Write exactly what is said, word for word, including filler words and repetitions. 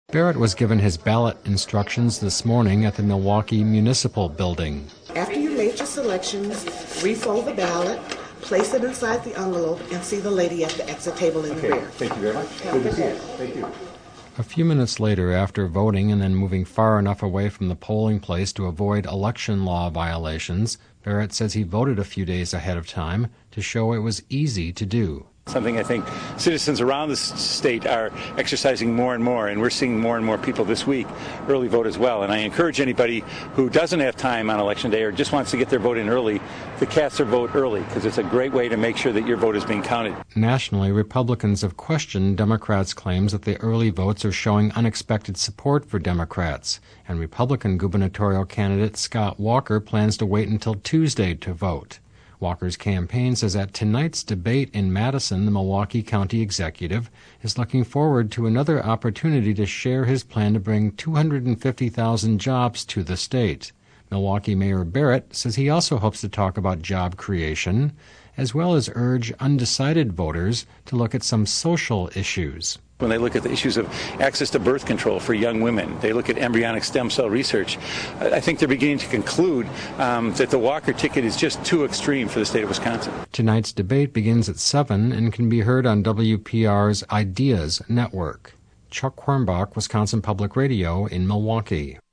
Barrett was given his ballot instructions this morning at the Milwaukee Municipal Building. After you made your selections, refold the ballot, place it inside the envelope, and see the lady at the exit table in okay. the rear. Thank you very much. Good to see you. Thank you. A few minutes later, after voting and then moving far enough away from the polling place to avoid election law violations, Barrett says he voted a few days ahead of time to show it was easy to do. Something I think citizens around the state are exercising more and more, and we're seeing more and more people this week early vote as well. And I encourage anybody who doesn't have time on Election Day or just wants to get their vote in early to cast their vote early, because it's a great way to make sure that your vote is being counted. Nationally, Republicans have questioned Democrats' claims that the early votes are showing unexpected support for Democrats, and Republican gubernatorial candidate Scott Walker plans to wait until Tuesday to vote. Walker's campaign says at tonight's debate in Madison, the Milwaukee County executive is looking forward to another opportunity to share his plan to bring two hundred fifty thousand jobs to the state. Milwaukee Mayor Barrett says he also hopes to talk about job creation, as well as urge undecided voters to look at some social issues. When they look at the issues of access to birth control for young women, they look at embryonic stem cell research, I think they're beginning to conclude um, that the Walker ticket is just too extreme for the state of Wisconsin. Tonight's debate begins at seven and can be heard on W P R's Ideas Network. Chuck Hornbach, Wisconsin Public Radio in Milwaukee.